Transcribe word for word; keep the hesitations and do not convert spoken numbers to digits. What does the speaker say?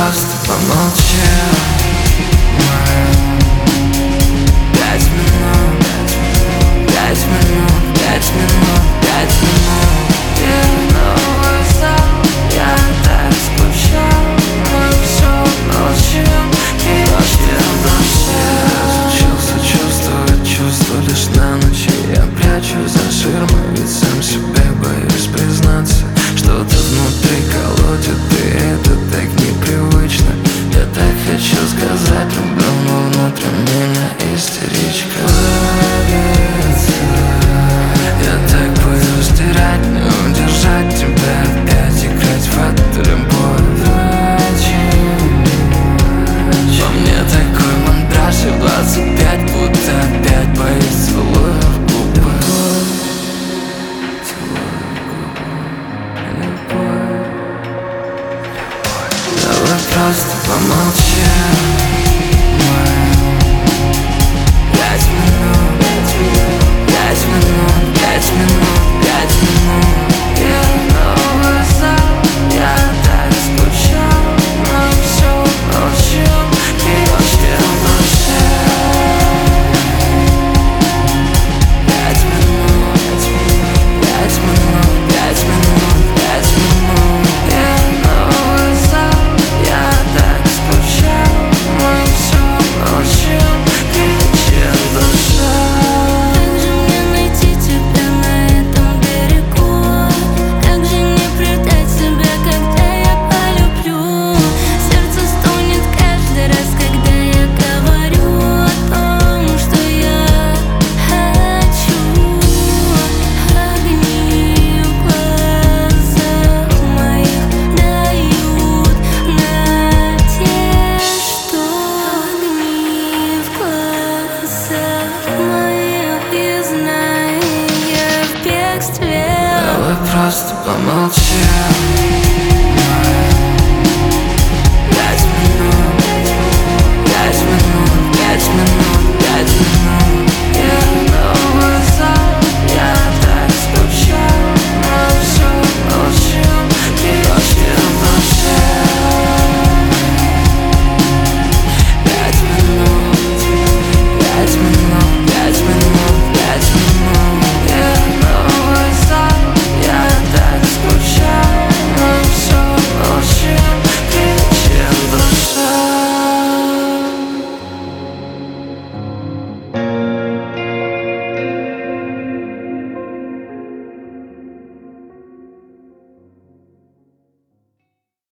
просто помолчи. Пять минут, пять минут, пять минут, пять минут. И новый зал, я так скучал. Мы все молчим и ждем дождя. Разучился чувствовать чувства лишь на ночь. Я прячу за ширмой, ведь сам себе боюсь признаться. Что-то внутри колотит, и это так непривычно. Я так хочу сказать, люблю, но внутри меня истеричка ловится. Я так боюсь терять, не удержать тебя, опять играть в эту любовь. Во мне такой мандраж, и в двадцать пять будто опять боюсь целую в губы. Давай просто помолчим. Пять минут, пять минут, пять минут, пять минут. И новый зал, я так скучал. Мы все молчим и ждем дождя. Пять минут, пять минут, пять минут, пять минут. И новый зал, я так скучал. Мы все молчим и ждем дождя. Как же мне найти тебя на этом берегу? Как же не предать себя, когда я полюблю? Сердце стонет каждый раз, когда я говорю о том, что я хочу. Огни в глазах моих дают надежду. Огни в глазах моих, и знаю, я в бегстве. Давай просто помолчим.